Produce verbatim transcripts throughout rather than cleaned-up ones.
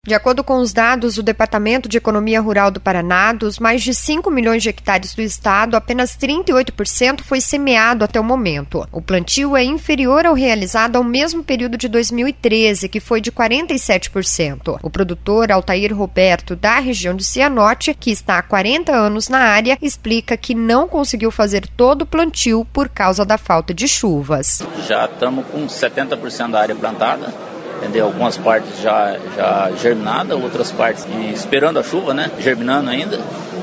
De acordo com os dados do Departamento de Economia Rural do Paraná, dos mais de cinco milhões de hectares do estado, apenas trinta e oito por cento foi semeado até o momento. O plantio é inferior ao realizado ao mesmo período de dois mil e treze, que foi de quarenta e sete por cento. O produtor Altair Roberto, da região de Cianorte, que está há quarenta anos na área, explica que não conseguiu fazer todo o plantio por causa da falta de chuvas. Já estamos com setenta por cento da área plantada. Entendeu? Algumas partes já, já germinadas, outras partes esperando a chuva, né? Germinando ainda,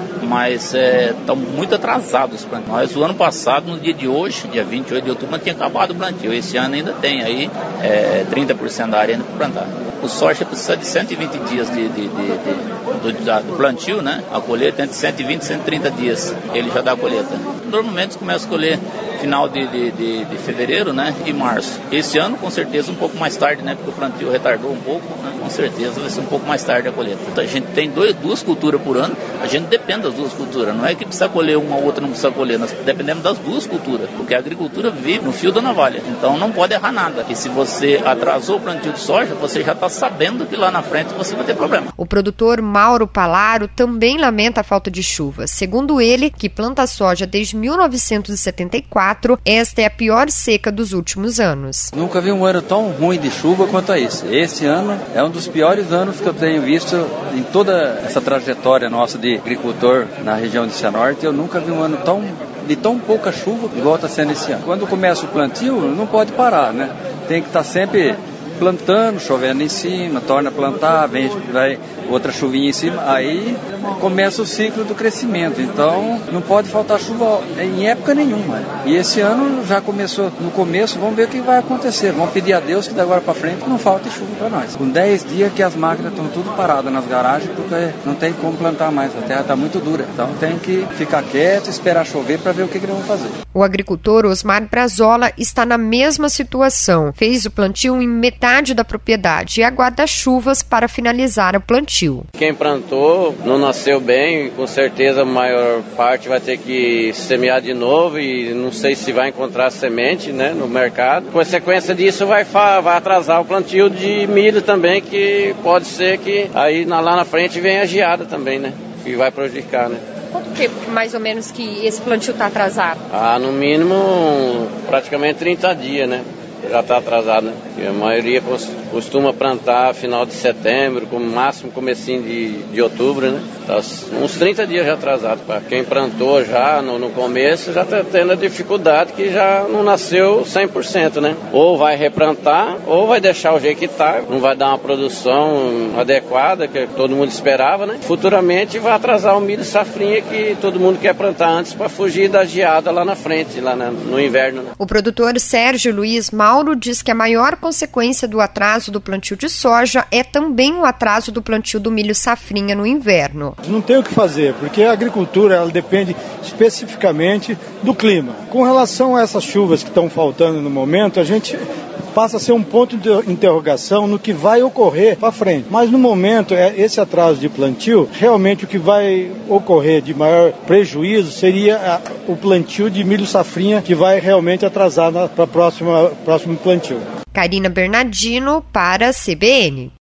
mas estão é, muito atrasados os plantios. Nós, o ano passado, no dia de hoje, dia vinte e oito de outubro, tinha acabado o plantio. Esse ano ainda tem aí é, trinta por cento da área ainda para plantar. O soja precisa de cento e vinte dias de, de, de, de, do, do plantio, né? A colheita entre cento e vinte e cento e trinta dias, ele já dá a colheita. Normalmente começa a colher final de, de, de, de fevereiro, né? E março. Esse ano, com certeza, um pouco mais tarde, né? Porque o plantio retardou um pouco, né? Com certeza vai ser um pouco mais tarde a colheita. Então, a gente tem dois, duas culturas por ano, a gente depende das duas culturas. Não é que precisa colher uma ou outra, não precisa colher. Nós dependemos das duas culturas, porque a agricultura vive no fio da navalha. Então, não pode errar nada. E se você atrasou o plantio de soja, você já está sabendo que lá na frente você vai ter problema. O produtor Mauro Palaro também lamenta a falta de chuva. Segundo ele, que planta soja desde mil novecentos e setenta e quatro, esta é a pior seca dos últimos anos. Nunca vi um ano tão ruim de chuva quanto a esse. Esse ano é um dos piores anos que eu tenho visto em toda essa trajetória nossa de agricultor na região de Cianorte. Eu nunca vi um ano tão, de tão pouca chuva igual está sendo esse ano. Quando começa o plantio, não pode parar, né? Tem que estar sempre plantando, chovendo em cima, torna a plantar, vem vai outra chuvinha em cima, aí começa o ciclo do crescimento. Então não pode faltar chuva em época nenhuma. E esse ano já começou no começo, vamos ver o que vai acontecer. Vamos pedir a Deus que da agora para frente não falte chuva para nós. Com dez dias que as máquinas estão tudo paradas nas garagens, porque não tem como plantar mais, a terra está muito dura. Então tem que ficar quieto, esperar chover para ver o que, que eles vão fazer. O agricultor Osmar Brazola está na mesma situação. Fez o plantio em metade da propriedade e aguarda chuvas para finalizar o plantio. Quem plantou não nasceu bem, com certeza a maior parte vai ter que semear de novo e não sei se vai encontrar semente, né, no mercado. Consequência disso vai, vai atrasar o plantio de milho também, que pode ser que aí lá na frente venha a geada também, né, que vai prejudicar, né. Quanto tempo mais ou menos que esse plantio está atrasado? Ah, no mínimo praticamente trinta dias, né. Já está atrasado, né? Porque a maioria costuma plantar final de setembro, como máximo comecinho de, de outubro, né? Tá uns trinta dias já atrasado. Para quem plantou já no, no começo, já está tendo a dificuldade que já não nasceu cem por cento, né? Ou vai replantar, ou vai deixar o jeito que está, não vai dar uma produção adequada, que todo mundo esperava, né? Futuramente vai atrasar o milho safrinha que todo mundo quer plantar antes para fugir da geada lá na frente, lá na, no inverno, né? O produtor Sérgio Luiz Mauro diz que a maior consequência do atraso do plantio de soja é também o atraso do plantio do milho safrinha no inverno. Não tem o que fazer, porque a agricultura ela depende especificamente do clima. Com relação a essas chuvas que estão faltando no momento, a gente passa a ser um ponto de interrogação no que vai ocorrer para frente. Mas no momento, esse atraso de plantio, realmente o que vai ocorrer de maior prejuízo seria o plantio de milho safrinha, que vai realmente atrasar para o próximo plantio. Karina Bernardino para a C B N.